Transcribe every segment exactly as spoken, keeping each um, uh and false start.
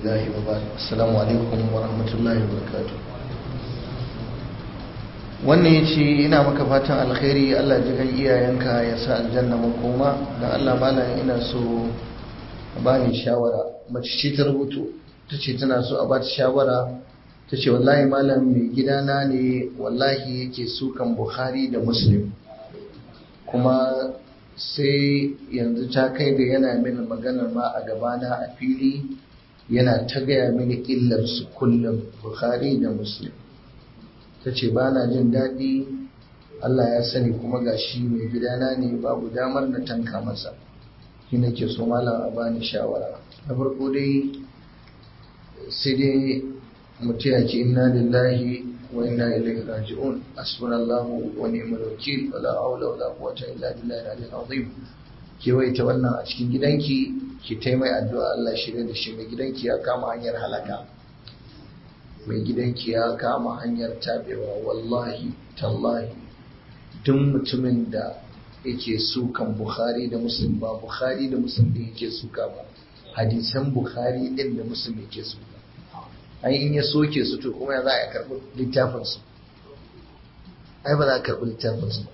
الله وبعد السلام عليكم ورحمة الله وبركاته. wannan ya ce ina maka fatan alkhairi, Allah ji kan iyayenka ya sa aljanna makoma, don Allah malam ina so a bani shawara. Mace ce ta rubutu ta ce tana so a ba ta shawara, ta ce wallahi malam mai gidana ne wallahi yake sukan Bukhari da Muslim, kuma sai yanzu ta kai da yana mini maganar ma a gabana a fili, yana ta gaya mini illar su kullum Bukhari da Muslim. Ta ce ba na jin daɗi, Allah ya sani kuma gashi mai gidana ne babu damar na tanka masa, shi nake so malam a bani shawara. Na farko dai sai dai mutum ya ce inna lillahi wa inna ilaihi raji'un, hasbunallahu wa ni'mal wakil, wala hawla wala quwwata illa billahi al-aliyyil azim. Ki waita wannan a cikin gidanki, ki taimai addu'a Allah shirye da shi. Mai gidanki ya kama hanyar halaka, mai gidanki ya kama hanyar tabewa. Wallahi tallahi duk mutumin da yake sukan Bukhari da Muslim, ba Bukhari da Muslim din yake suka ba, hadisan Bukhari din da Muslim yake suka. ai in ya soke su to kuma ya za a karɓi littafin su? ai ba za a karɓi littafin su.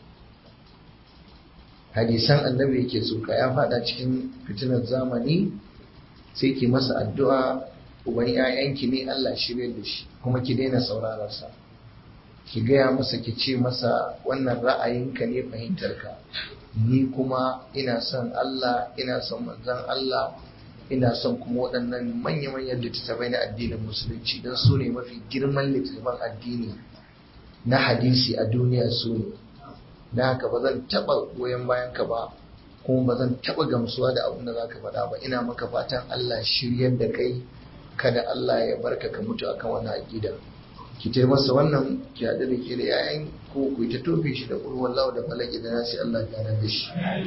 hadisan annabi yake suka, ya fada cikin fitinar zamani, sai ki masa addu'a, uban ƴaƴanki ne Allah shirye da shi, kuma ki daina sauraron sa. Ki gaya masa, ki ce masa wannan ra'ayinka ne, fahimtarka, ni kuma ina son Allah, ina son manzon Allah, ina son kuma waɗannan manya-manyan littattafai na addinin musulunci, don su ne mafi girman littattafan addini na hadisi a duniya su ne. Na haka ba zan taɓa goyon bayan ka ba, kuma ba zan taɓa gamsuwa da abin da za ka faɗa ba. Ina maka fatan Allah shiryar da kai, kada Allah ya barka ka mutu akan wannan aƙida. Ki tai masa wannan, ki haɗu da ke da 'ya'yan ko ku ta tofe shi da ƙulwar lau da falaki da nasi, Allah ya da shi.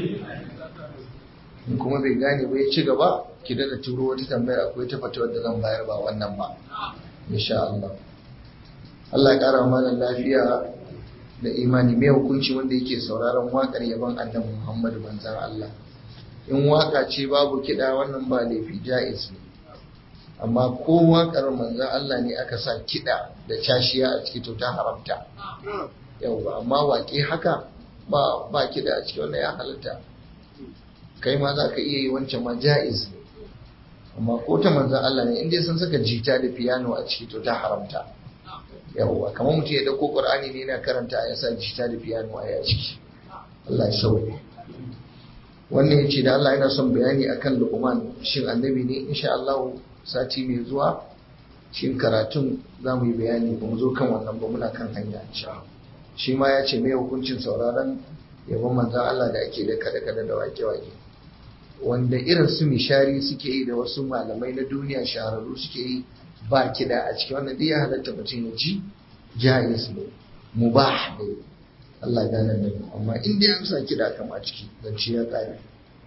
In kuma bai gane ba ya ci gaba, ki dada turo wata tambayar, akwai ta fatawar da zan bayar ba wannan ba, insha Allah. Allah ya ƙara malam lafiya da imani. Mai hukunci wanda yake sauraron waƙar yaban annabi Muhammadu manzon Allah? In waƙa ce babu kiɗa, wannan ba laifi, jaiz ne. Amma ko waƙar manzon Allah ne aka sa kiɗa da cashiya a ciki, to ta haramta. Yauwa, amma waƙe haka ba ba kiɗa a ciki, wannan ya halatta. Kai ma za ka iya yi, wancan ma jaiz ne. Amma ko ta manzon Allah ne, in dai sun saka jita da piano a ciki, to ta haramta. Yawwa, kamar mutum ya dauko Qur'ani ne yana karanta, ya sa jita da piano a ciki. Allah ya sauke. Wannan yace da Allah yana son bayani akan Luqman, shin annabi ne? Insha Allah sati mai zuwa shin karatun zamu yi bayani, ba mu zo kan wannan ba, muna kan hanya insha Allah. Shi ma ya ce mai hukuncin sauraron yabon manzon Allah da ake da kada-kada da wake-wake, wanda irin su mishari suke yi da wasu malamai na duniya shahararru suke yi, ba kiɗa a ciki. wannan duk ya halatta mutum ya ji, jaiz ne, mubah ne. Allah gane da mu. Amma in dai an sa kiɗa kama a ciki, zance ya ƙare.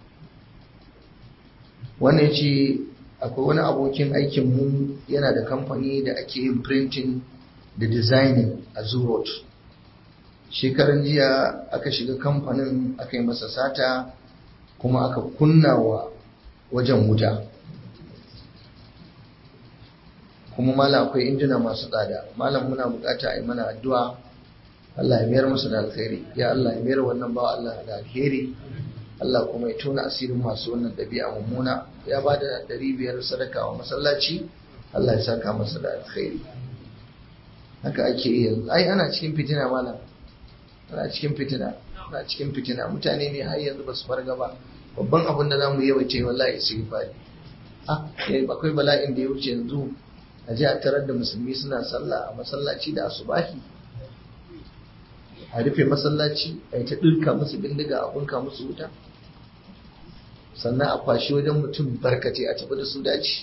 Wannan ya ce akwai wani abokin aikin mu yana da kamfani da ake yin printing da designing a Zurot. Shekaran jiya aka shiga kamfanin, aka yi masa sata, kuma aka kunna wa wajen wuta. Kuma malam akwai injina masu tsada. Malam muna bukata a yi mana addu'a, Allah ya mayar musu da alkhairi. Ya Allah ya mayar wannan ba Allah da alheri. Allah kuma ya tona asirin masu wannan ɗabi'a mummuna. Ya ba da ɗari biyar sadaka wa masallaci, Allah ya saka masa da alkhairi. Haka ake yi yanzu. Ai ana cikin fitina malam, ana cikin fitina, ana cikin fitina. Mutane ne har yanzu ba su farga ba. Babban abin da za mu yawaita wallahi istighfari. Ah, akwai bala'in da ya wuce yanzu a ji a tarar da musulmi suna sallah a masallaci da asubahi, a rufe masallaci, a yi ta ɗirka musu bindiga, a bunka musu wuta, sannan a kwashi wajen mutum barkace a tafi da su daji.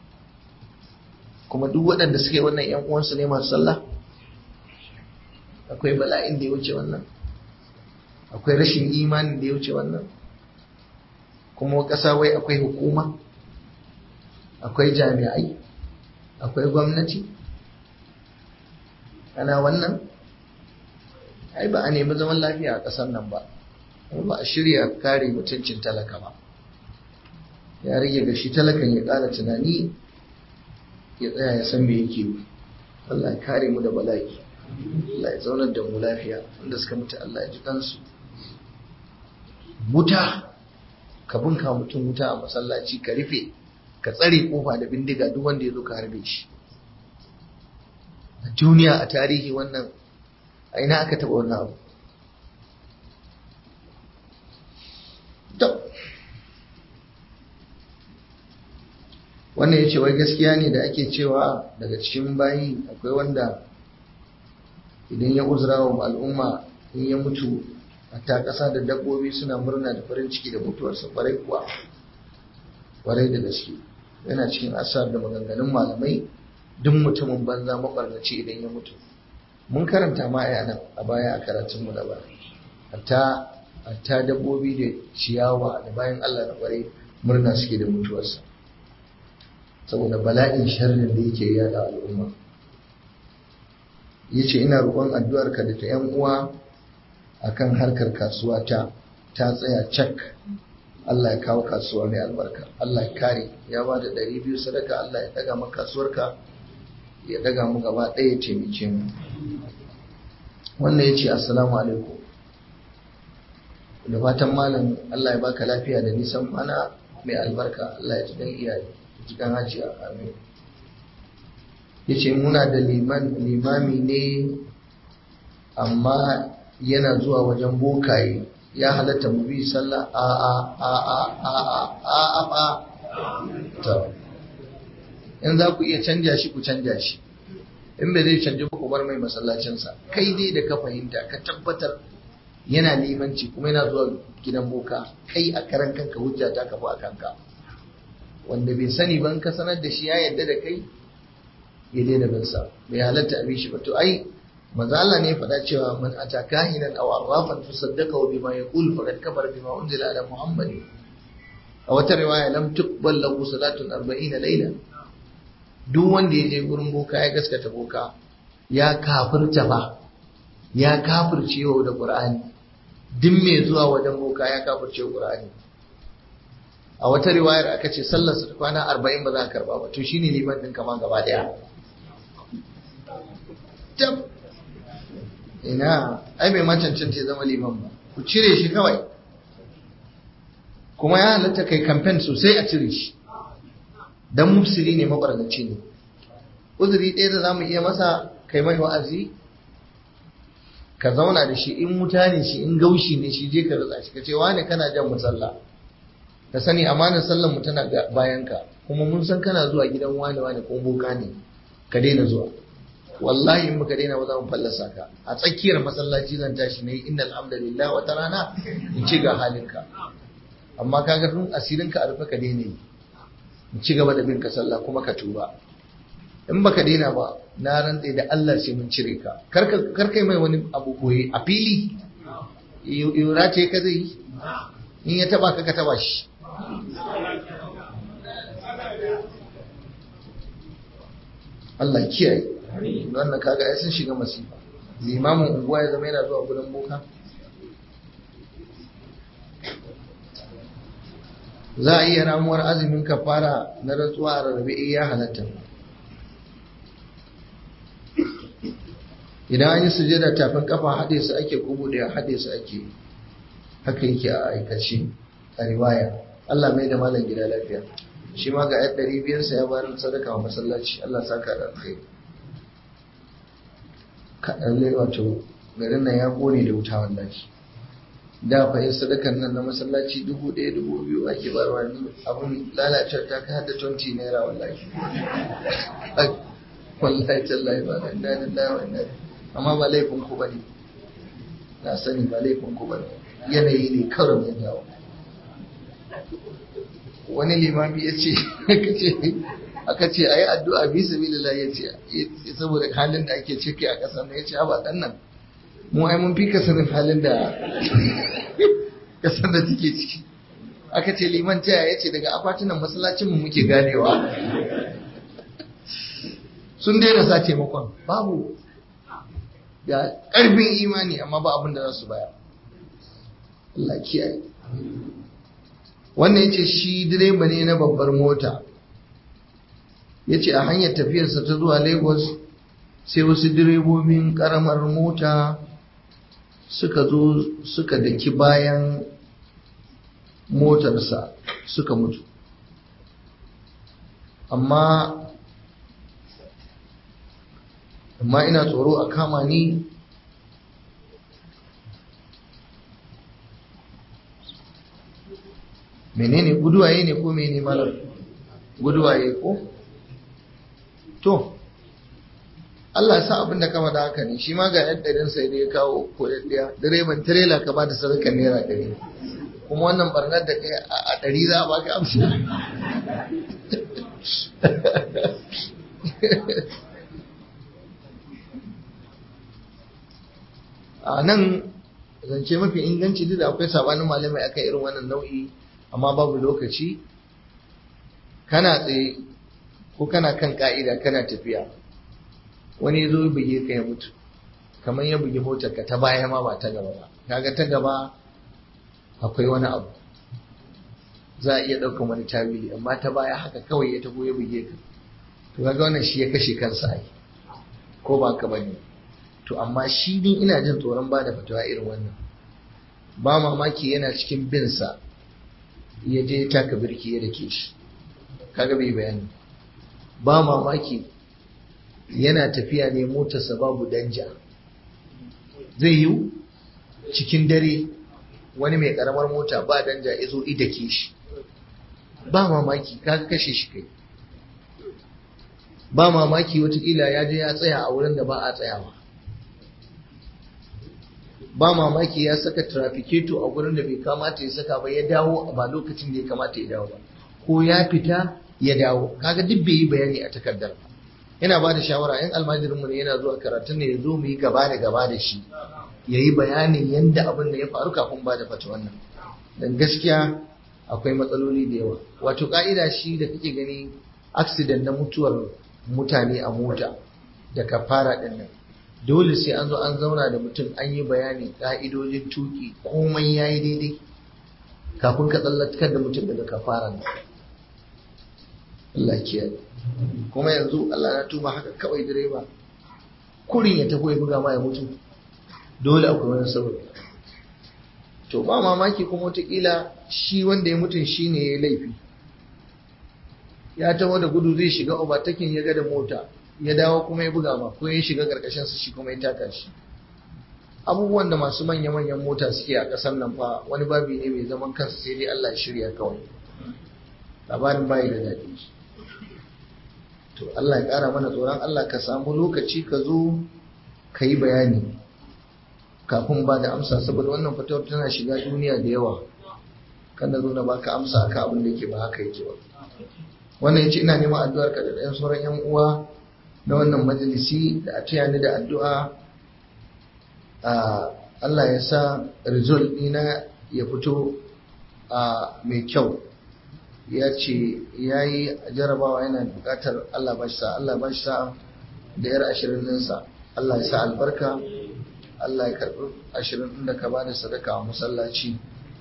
Kuma duk waɗanda suke wannan ‘yan uwansu ne masu sallah. Akwai bala'in da ya wuce wannan? Akwai rashin imanin da ya wuce wannan? Kuma ƙasa wai akwai hukuma, akwai jami'ai, akwai gwamnati, ana wannan? Ai ba a nemi zaman lafiya a ƙasar nan ba, ba a shirya kare mutuncin talaka ba. Ya rage ga shi talakan ya ƙara tunani ya tsaya ya san me yake yi. Allah ya kare mu da bala'i, Allah ya zaunar da mu lafiya. Wanda suka mutu Allah ya ji kansu. Wuta, ka bunka mutum wuta a masallaci, ka rufe, ka tsare kofa da bindiga, duk wanda ya zo ka harbe shi. A duniya, a tarihi, wannan a ina aka taɓa wannan abu? Wannan ya ce wai gaskiya ne da ake cewa daga cikin bayi akwai wanda idan ya uzura wa al'umma in ya mutu ta ƙasa da dabbobi suna murna da farin ciki da mutuwarsa. Kwarai kuwa, kwarai da gaske yana cikin asar da maganganun malamai. Duk mutumin banza mabarnaci idan ya mutu, mun karanta ma a nan a baya a karatunmu da baya, hatta hatta dabbobi da ciyawa da bayan Allah da kwarai murna suke da mutuwarsa, saboda bala'in sharrin da yake yada al'umma. Yace ina roƙon addu'arka da ta yan uwa akan harkar kasuwa ta ta tsaya cak. Allah ya kawo kasuwa mai albarka, Allah ya kare. Ya ba da ɗari biyu sadaka, Allah ya daga maka kasuwarka, ya daga mu gaba ɗaya, taimake mu. Wannan yace assalamu alaikum, da fatan malam Allah ya baka lafiya da nisan mana mai albarka. Allah ya ji dan iyaye, jikan hajiya, amin. Yace muna da liman limami ne amma yana zuwa wajen bokaye, ya halatta mu bi sallah? a a a a a a a a to in za ku iya canja shi ku canja shi, in bai zai canja ku bar mai masallacinsa. Kai dai da ka fahimta ka tabbatar yana limanci kuma yana zuwa gidan boka, kai a karan kanka hujja ta kafa a kanka. Wanda bai sani ban ka sanar da shi ya yarda da kai, ya daina bin sa, bai halatta abin shi ba. To ai manzo Allah ne faɗa cewa man ataka hinan aw arrafan tusaddaqa bima yaqul faqad kafara bima unzila ala muhammadin. A wata riwaya lam tuqbal lahu salatun arba'ina layla. Duk wanda ya je gurin boka ya gaskata boka ya kafirta ba, ya kafirce wa da Qur'ani. Duk mai zuwa wajen boka ya kafirce wa Qur'ani. A wata riwayar aka ce sallar sa kwana arba'in ba za ka karba ba, to shine liman din kama gaba daya. Tab ina ai bai macancanta ya zama liman ba, ku cire shi kawai. Kuma ya halatta kai campaign sosai a cire shi, dan mufsiri ne, mabarnaci ne. Uzuri ɗaya da zamu iya masa, kai mai wa'azi, ka zauna da shi, in wuta ne shi, in gaushi ne shi, je ka rutsa shi, ka ce wani kana jan musalla, ka sani amanar sallar mu tana bayan ka, kuma mun san kana zuwa gidan wani wani ko boka ne, ka daina zuwa. Wallahi in baka daina ba za mu fallasa ka. A tsakiyar masallaci zan tashi ne, innal hamdalillah, wata rana in ci ga halinka. Amma kaga dun asirinka a rufe, ka daina yi, in ci gaba da bin ka sallah kuma ka tuba. In baka daina ba, na rantse da Allah sai mun cire ka. Kar kai mai wani abu koyi a fili, yura ce ka zai yi, in ya taba ka ka taba shi. Allah kiyaye. Wannan kaga ai sun shiga masifa. Limamin unguwa ya zama yana zuwa gurin boka. Za a iya ramuwar azumin kafara na rantsuwa a rarrabe, ya halatta. Idan an yi sujada tafin kafa haɗe su ake, kubu da haɗe su ake. Haka yake a aikace a riwaya. Allah mai da malam gida lafiya. Shi ma ga yan ɗari biyar sa ya bayar sadaka wa masallaci. Allah saka da alkhairi. Kaɗan lai wato garin nan ya ƙone da wuta wallahi. Da fa yin sadakan nan na masallaci dubu ɗaya dubu biyu ake barwa, ni abun lalacewar ta kai har da twenty naira wallahi. Wallahi tallahi ba da inna lillahi wa inna ilaihi. Amma ba laifin ku bane, na sani ba laifin ku bane, yanayi ne kawai ya dawo. Wani limami ya ce aka ce a yi addu'a bi sabilillah, ya ce saboda halin da ake ciki a ƙasar nan, ya ce ba ɗan nan mu ai mun fi kasarin halin da ƙasar da take ciki. Aka ce liman taya, ya ce daga akwatunan masallacinmu muke ganewa. Sun daina sa taimakon, babu da ƙarfin imani, amma ba abin da za su baya. Allah kiyaye. Wannan ya ce shi direba ne na babbar mota, ya ce a hanyar tafiyarsa ta zuwa Lagos sai wasu direbobin karamar mota suka zo suka daki bayan motarsa suka mutu, amma amma ina tsoro a kama ni menene guduwaye ne ko menene malam guduwaye ko to Allah ya sa abin da kama da haka ne shi ma ga yan ɗarin sai da ya kawo ko ɗaya direban tirela ka ba da sadakar naira ɗari kuma wannan barnar da kai a ɗari za a baka amsa a nan zance mafi inganci duk da akwai sabanin malamai akan irin wannan nau'i amma babu lokaci. Kana tsaye ko kana kan ka'ida kana tafiya wani zo ya buge ka ya mutu kamar ya buge motar ka ta baya ma ba ta gaba ba, kaga ta gaba akwai wani abu za a iya ɗaukar wani tawili, amma ta baya haka kawai ya tago ya buge ka to kaga wannan shi ya kashe kansa ai ko ba ka bane. To amma shi din ina jin tsoron ba da fatawa irin wannan, ba mamaki yana cikin bin sa ya je taka birki ya dake shi kaga bai bayani, ba mamaki yana tafiya ne motarsa babu danja, zai yi cikin dare wani mai karamar mota ba danja ya zo idake shi, ba mamaki kaga kashe shi kai, ba mamaki watakila ya je ya tsaya a wurin da ba a tsayawa, ba mamaki ya saka trafiketo a gurin da bai kamata ya saka ba ya dawo ba lokacin da ya kamata ya dawo ba, ko ya fita ya dawo kaga duk bai yi bayani a takardar ba. Yana ba da shawara in almajirinmu ne yana zuwa karatun ne ya zo mu yi gaba da gaba da shi ya yi bayanin yadda abin da ya faru kafin ba da fata wannan, don gaskiya akwai matsaloli da yawa. Wato ka'ida shi da kake gani accident na mutuwar mutane a mota da kafara ɗin nan dole sai an zo an zauna da mutum an yi bayani ka'idojin tuki komai ya yi daidai kafin ka tsallakar da mutum daga kafara nan. Allah kiyaye. Kuma yanzu Allah na tuba haka kawai direba kurin ya tafi ya buga ma ya mutu, dole akwai wani sababi. To ba mamaki kuma wataƙila shi wanda ya mutun shi ne ya laifi, ya taho da gudu zai shiga obatakin ya ga da mota ya dawo kuma ya buga ma ko ya shiga ƙarƙashin su shi kuma ya taka shi. Abubuwan da masu manya-manyan mota suke a ƙasar nan fa wani babi ne mai zaman kansa sai dai Allah ya shirya kawai, labarin bayi da daɗi. To Allah ya ƙara mana tsoron Allah, ka samu lokaci ka zo ka yi bayani kafin ba da amsa, saboda wannan fatawar tana shiga duniya da yawa, kan da zo na baka amsa akan abin da yake ba haka yake ba. Wannan yace ina neman addu'ar ka da ɗayan sauran yan uwa na wannan majalisi da a taya ni da addu'a a Allah ya sa result ɗina ya fito a mai kyau. Ya ce ya yi jarabawa yana bukatar Allah ba shi sa Allah ba shi sa da yar ashirin ɗinsa, Allah ya sa albarka, Allah ya karɓi ashirin ɗin da ka ba da sadaka a masallaci.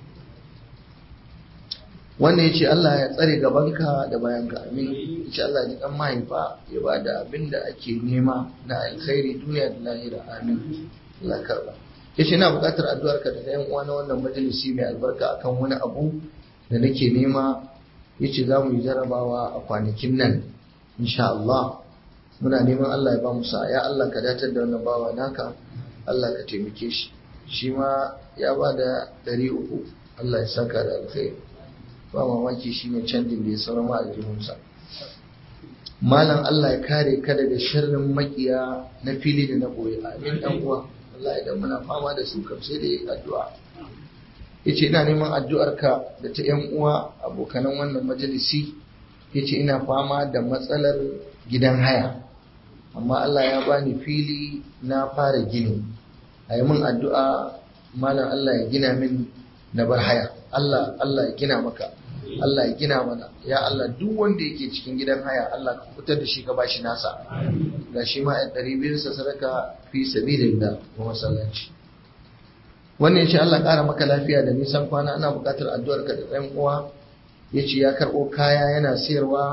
Wannan ya ce Allah ya tsare gabanka da bayanka, amin. Ya ce Allah ya ɗan mahaifa ya ba da abin da ake nema na alkhairi duniya da lahira, amin. Allah ya karɓa. Ya ce ina bukatar addu'arka da ɗayan uwa na wannan majalisi mai albarka akan wani abu da nake nema. Yace za mu yi jarabawa a kwanakin nan insha Allah, muna neman Allah ya ba mu sa'a. Ya Allah ka datar da wannan bawa naka, Allah ka taimake shi. Shi ma ya ba da ɗari uku, Allah ya saka da alkhairi, ba mamaki shi ne canjin da ya saura ma aljihunsa. Malam Allah ya kare ka daga sharrin makiya na fili da na ɓoye, amin ɗan uwa. Allah idan muna fama da su kam sai da yi addu'a. Yace ina neman addu'arka da ta ‘yan uwa abokanan wannan majalisi. Yace ina fama da matsalar gidan haya, amma Allah ya bani fili na fara gini, a yi min addu'a malam Allah ya gina min na bar haya. Allah Allah ya gina maka, Allah ya gina mana, ya Allah duk wanda yake cikin gidan haya Allah ka fitar da shi ka bashi nasa, ga shi ma ‘yan ɗari biyunsa sadaka fi sabilillah wa masallaci. Wannan yace Allah ƙara maka lafiya da nisan kwana, ana buƙatar addu'ar ka da ɗan uwa. Yace ya karɓo kaya yana sayarwa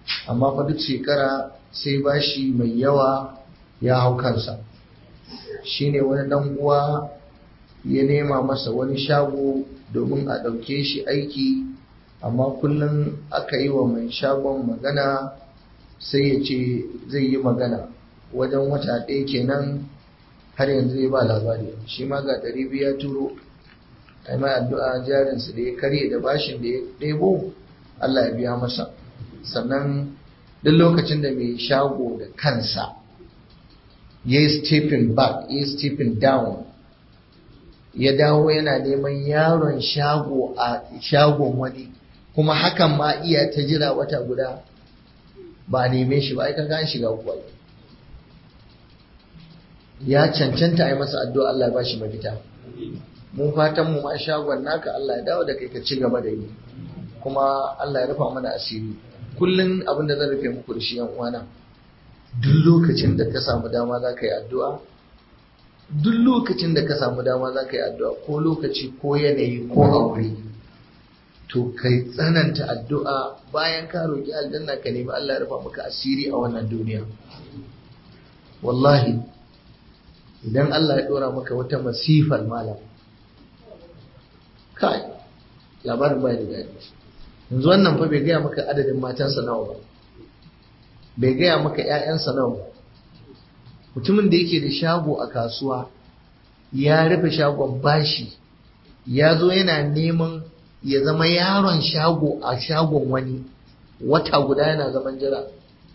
amma fa duk shekara sai bashi mai yawa ya hau kansa. Shine wani dan uwa ya nema masa wani shago domin a ɗauke shi aiki, amma kullum aka yi wa mai shagon magana sai ya ce zai yi magana. Wajen wata ɗaya kenan har yanzu ya ba labari. Shi ma ga ɗari biyu ya turo, ai mai addu'a jarinsa da ya karye da bashin da ya ɗebo Allah ya biya masa. Sannan duk lokacin da mai shago da kansa ya yi stepping back, ya yi stepping down, ya dawo yana neman yaron shago a shagon wani, kuma hakan ma iya ta jira wata guda ba a neme shi ba, ai kan gan shiga kuwa. Ya cancanta a yi masa addu'a Allah ya bashi mafita. Mun fatan mu ma shagon naka Allah ya dawo da kai ka ci gaba da yi, kuma Allah ya rufa mana asiri. Kullum abin da zan rufe muku da shi yan uwana, duk lokacin da ka samu dama za ka yi addu'a, duk lokacin da ka samu dama za ka yi addu'a, ko lokaci ko yanayi ko aure, to kai tsananta addu'a. Bayan ka roƙi aljanna ka nemi Allah ya rufa maka asiri a wannan duniya. Wallahi idan Allah ya ɗora maka wata masifar malam, kai labarin bai da daɗi. Yanzu wannan fa bai gaya maka adadin matansa nawa ba, bai gaya maka ‘ya'yansa nawa ba. Mutumin da yake da shago a kasuwa ya rufe shagon bashi, ya zo yana neman ya zama yaron shago a shagon wani, wata guda yana zaman jira.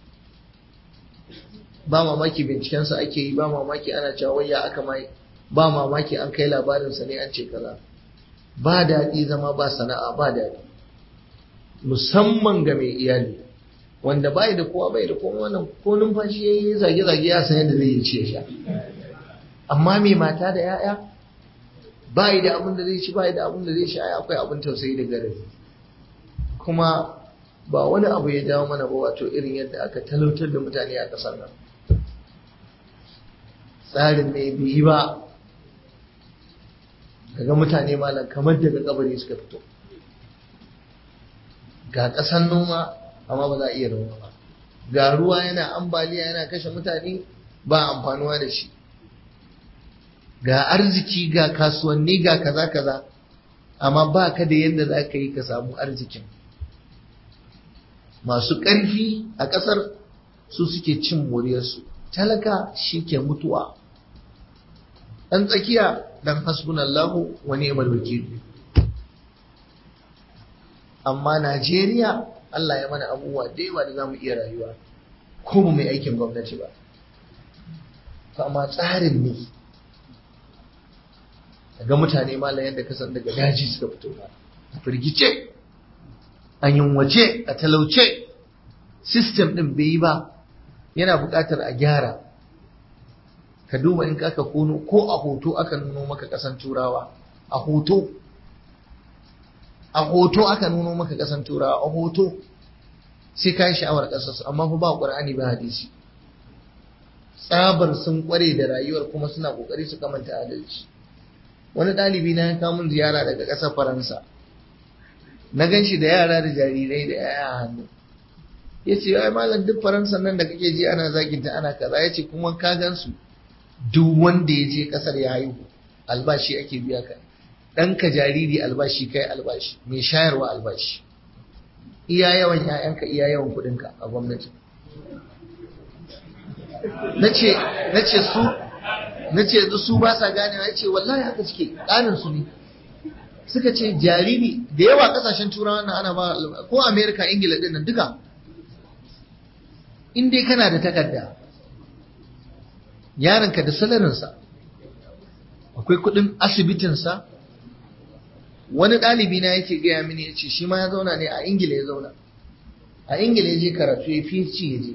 Ba mamaki bincikensa ake yi, ba mamaki ana cewa wayya aka mai, ba mamaki an kai labarinsa ne an ce kaza. Ba daɗi zama ba sana'a, ba daɗi, musamman ga mai iyali wanda bai da kowa bai da kowa, wannan ko numfashi yayi zage-zage ya san yadda zai yi ci ya sha. Amma mai mata da 'ya'ya bai da abin da zai ci, bai da abin da zai sha, akwai abin tausayi da garabi. Kuma ba wani abu ya jawo mana ba, wato irin yadda aka talautar da mutane a ƙasar nan. Tsarin ne bai ba, kaga mutane malam kamar daga kabari suka fito. Ga ƙasan noma amma ba za a iya noma ba, ga ruwa yana ambaliya yana kashe mutane ba amfanuwa da shi, ga arziki ga kasuwanni ga kaza kaza, amma ba ka da yadda za ka yi ka samu arzikin. Masu ƙarfi a ƙasar su suke cin moriyarsu, talaka shi ke mutuwa. Ɗan tsakiya dan hasbunallahu wa ni'mal wakil. Amma Najeriya Allah ya mana abubuwa da yawa da zamu iya rayuwa ko mu mai aikin gwamnati ba. To amma tsarin ne, daga mutane malam yadda ka san daga daji suka fito ba, a firgice, a yunwace, a talauce. System din bai yi ba, yana buƙatar a gyara. Ka duba in ka kuno ko a hoto aka nuno maka ƙasan turawa, a hoto a hoto aka nuno maka ƙasan turawa, a hoto sai ka yi sha'awar ƙasarsu, amma fa ba ƙur'ani ba hadisi. Tsabar sun ƙware da rayuwar kuma suna ƙoƙari su kamanta adalci. Wani ɗalibi na ya kawo min ziyara daga ƙasar Faransa, na gan shi da yara da jarirai da 'ya'ya a hannu. Ya ce ai malam duk Faransa nan da kake ji ana zaginta ana kaza, ya ce kuma ka gan su duk wanda ya je ƙasar ya haihu albashi ake biya ka, ɗanka jariri albashi kai albashi, mai shayarwa albashi, iya yawan 'ya'yanka iya yawan kuɗinka a gwamnati. Na ce su na ce yanzu su ba sa ganewa, ya ce wallahi haka suke, ƙanin su ne. Suka ce jariri da yawa ƙasashen turawa na ana ba, ko Amerika Ingila ɗin nan duka, in dai kana da takarda yaronka da salarinsa, akwai kuɗin asibitinsa. Wani ɗalibi na yake gaya mini, ya ce shi ma ya zauna ne a Ingila, ya zauna a Ingila ya je karatu ya fi ci ya je,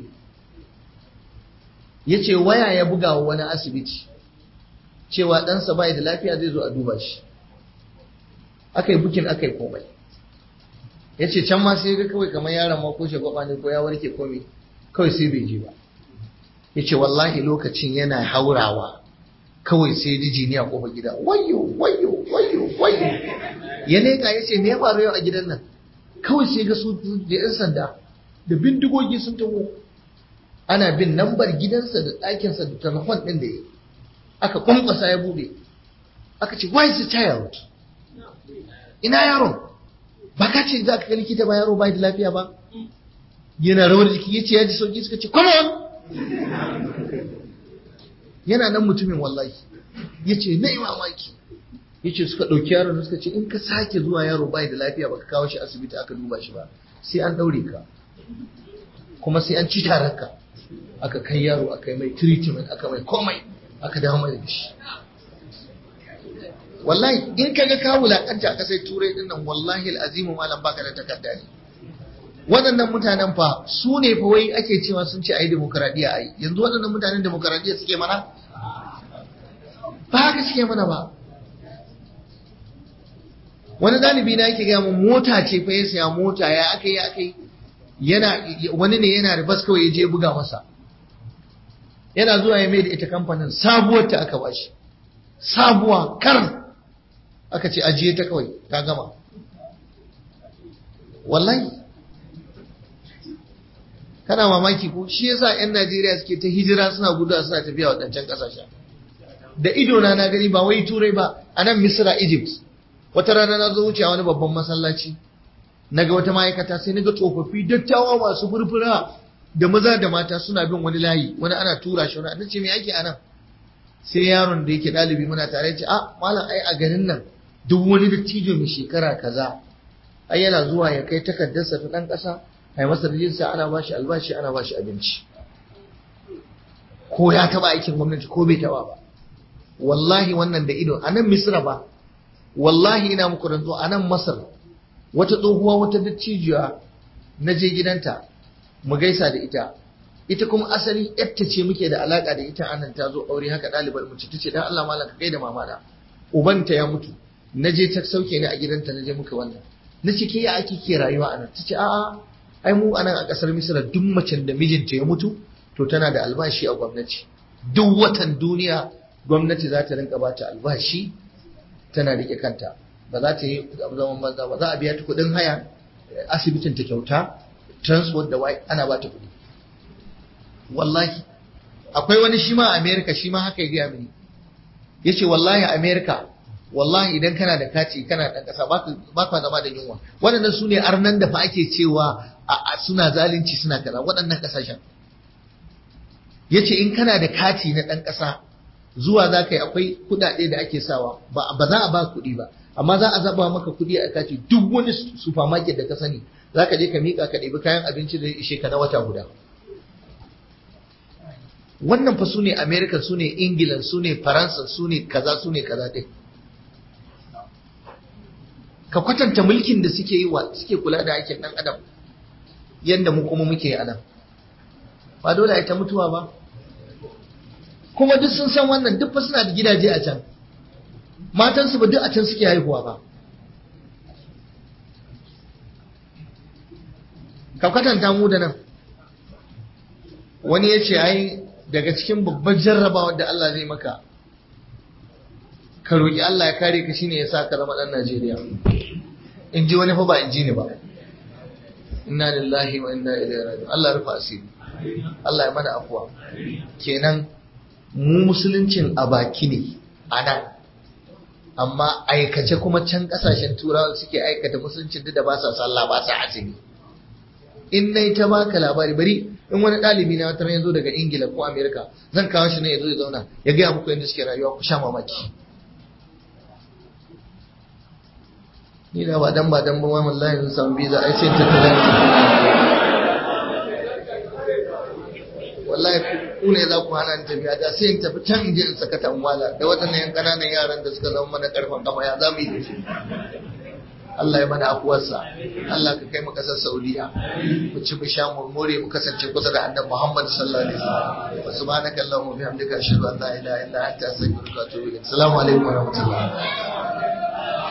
ya ce waya ya buga wa wani asibiti cewa ɗansa bai da lafiya zai zo a duba shi, aka yi bukin aka yi komai. Ya ce can ma sai ga kawai kamar yaron ma ko shagwaba ne ko ya warke komai, kawai sai bai je ba. Ya ce wallahi lokacin yana haurawa kawai sai ji jini a kofar gida, wayo wayo wayo wayo. Ya leka ya ce me ya faru yau a gidan nan, kawai sai ga su da 'yan sanda da bindigogi sun taho ana bin lambar gidansa da ɗakinsa da telefon ɗin da ya aka kwankwasa ya bude aka ce why is the child ina yaron ba ka ce za ka ga likita ba yaro ba da lafiya ba yana rawar jiki ya ce ya ji sauki suka ce come on yana nan mutumin wallahi ya ce na yi mamaki ya ce suka ɗauki yaron suka ce in ka sake zuwa yaro bai da lafiya ba ka kawo shi asibiti aka duba shi ba sai an ɗaure ka kuma sai an ci tararka aka kai yaro aka yi mai treatment aka mai komai aka dawo mai da shi wallahi in ka ga ka wulakanta aka sai turai din nan wallahi al'azimu malam baka da takarda ne waɗannan mutanen fa su ne fa wai ake cewa sun ce ayi demokradiya ayi yanzu waɗannan mutanen demokradiya suke mana ba haka suke mana ba wani ɗalibi na yake gaya mu mota ce fa ya saya mota ya aka yi aka yi yana wani ne yana da bas kawai ya je buga masa yana zuwa ya mai da ita kamfanin sabuwar ta aka bashi sabuwa kar aka ce ajiye ta kawai ta gama wallahi kana mamaki ko shi yasa yan Najeriya suke ta hijira suna guduwa suna tafiya wadancan kasashen da ido na na gani ba wai turai ba a nan Misra Egypt wata rana na zo wuce wani babban masallaci naga wata ma'aikata sai naga tsofaffi dattawa masu furfura da maza da mata suna bin wani layi wani ana tura shi wani ana ce me ake anan sai yaron da yake dalibi muna tare ya ce a malam ai a garin nan duk wani dattijo mai shekara kaza ai yana zuwa ya kai takardarsa ta dan kasa ai masa rijista ana bashi albashi ana bashi abinci ko ya taba aikin gwamnati ko bai taba ba wallahi wannan da ido anan Misra ba wallahi ina muku rantsuwa anan Masar wata tsohuwa wata dattijuwa na je gidanta mu gaisa da ita ita kuma asali yarta ce muke da alaka da ita anan ta zo aure haka ɗalibar mu ce tace dan Allah malam ka gaida mama da ubanta ya mutu naje ta sauke ni a gidanta naje muka wannan nace ke ya ake ke rayuwa anan tace a'a ai mu anan a kasar Misra duk macen da mijinta ya mutu to tana da albashi a gwamnati duk watan duniya gwamnati za ta rinka bata albashi tana rike kanta ba za ta yi zaman banza ba za a biya ta kudin haya asibitin ta kyauta transport da wai ana ba ta kudi wallahi akwai wani shi ma a America shi ma haka ya gaya mini yace wallahi a America wallahi idan kana da kati kana dan kasa ba ka zama da yunwa waɗannan su ne arnan da fa ake cewa suna zalunci suna kaza waɗannan kasashen yace in kana da kati na dan kasa zuwa za ka yi akwai kuɗaɗe da ake sawa ba za a ba kuɗi ba amma za a zaba maka kuɗi a kati duk wani supermarket da ka sani za ka je ka miƙa ka ɗebi kayan abinci da ishe ka na wata guda wannan fa su ne America su ne Ingila su ne Faransa su ne kaza su ne kaza ɗin ka kwatanta mulkin da suke yi wa suke kula da aikin ɗan adam yadda mu kuma muke yi a nan ba dole a yi ta mutuwa ba kuma duk sun san wannan duk fa suna da gidaje a can matansu ba duk a can suke haihuwa ba ka kwatanta mu da nan wani ya ce ai daga cikin babbar jarrabawa da Allah zai maka ka roƙi Allah ya kare ka shine ya sa ka zama ɗan Najeriya in ji wani fa ba in ji ni ba inna lillahi wa inna ilaihi raji'un Allah ya rufa asiri Allah ya mana afuwa kenan mu musuluncin a baki ne a nan amma aikace kuma can kasashen turawa suke aikata musuluncin duk da ba sa sallah ba sa azumi in nayi ta baka labari bari in wani ɗalibi na wata yanzu daga Ingila ko Amerika zan kawo shi ne ya zo ya zauna ya gaya muku yadda suke rayuwa ku sha mamaki ni da ba dan ba dan ba wallahi zan samu biza ai sai ta tada wallahi ku ne za ku hana ni tafiya da sai in tafi can in je in saka tanwala da waɗannan yan ƙananan yaran da suka zama mana ƙarfin kama ya za mu yi da shi Allah ya mana afuwarsa Allah ka kai mu ƙasar Saudiya mu ci mu sha mu more mu kasance kusa da annabi Muhammad sallallahu alaihi wasallam wa subhanaka allahumma wa bihamdika ashhadu an la ilaha illa anta astaghfiruka wa atubu ilaik assalamu alaikum wa rahmatullahi